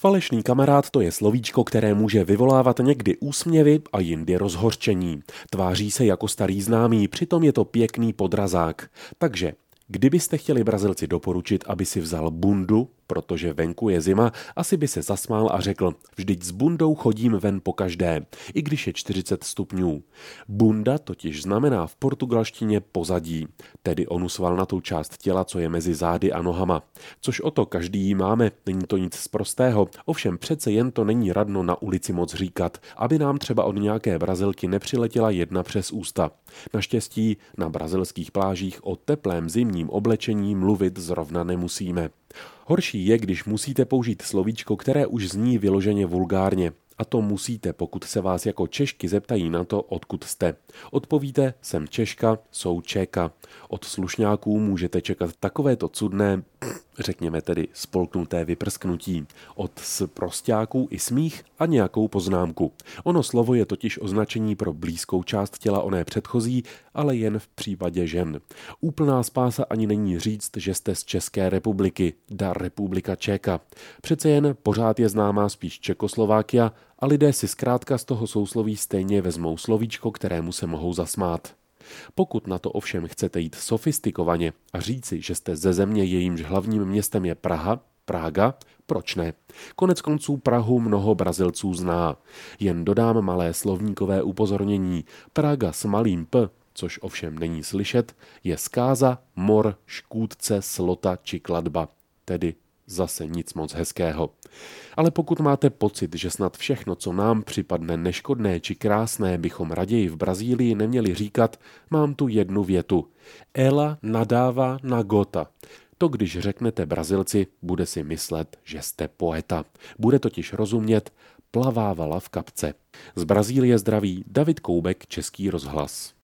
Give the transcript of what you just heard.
Falešný kamarád to je slovíčko, které může vyvolávat někdy úsměvy a jindy rozhořčení. Tváří se jako starý známý, přitom je to pěkný podrazák. Takže, kdybyste chtěli Brazilci doporučit, aby si vzal bundu, protože venku je zima, asi by se zasmál a řekl, vždyť s bundou chodím ven pokaždé, i když je 40 stupňů. Bunda totiž znamená v portugalštině pozadí, tedy onu svalnatou část těla, co je mezi zády a nohama. Což o to každý jí máme, není to nic sprostého, ovšem přece jen to není radno na ulici moc říkat, aby nám třeba od nějaké Brazilky nepřiletěla jedna přes ústa. Naštěstí na brazilských plážích o teplém zimním oblečení mluvit zrovna nemusíme. Horší je, když musíte použít slovíčko, které už zní vyloženě vulgárně. A to musíte, pokud se vás jako Češky zeptají na to, odkud jste. Odpovíte, jsem Češka, jsou Čeka. Od slušňáků můžete čekat takovéto cudné, řekněme tedy spolknuté vyprsknutí. Od prosťáků i smích a nějakou poznámku. Ono slovo je totiž označení pro blízkou část těla oné předchozí, ale jen v případě žen. Úplná spása ani není říct, že jste z České republiky, da Republika Čeka. Přece jen pořád je známá spíš Čekoslovákia a lidé si zkrátka z toho sousloví stejně vezmou slovíčko, kterému se mohou zasmát. Pokud na to ovšem chcete jít sofistikovaně a říci, že jste ze země, jejímž hlavním městem je Praga, proč ne? Koneckonců Prahu mnoho Brazilců zná. Jen dodám malé slovníkové upozornění. Praga s malým p, což ovšem není slyšet, je zkáza, mor, škůdce, slota či kladba, tedy zase nic moc hezkého. Ale pokud máte pocit, že snad všechno, co nám připadne neškodné či krásné, bychom raději v Brazílii neměli říkat, mám tu jednu větu. Ela nadává na gota. To, když řeknete Brazilci, bude si myslet, že jste poeta. Bude totiž rozumět, plavávala v kapce. Z Brazílie zdraví David Koubek, Český rozhlas.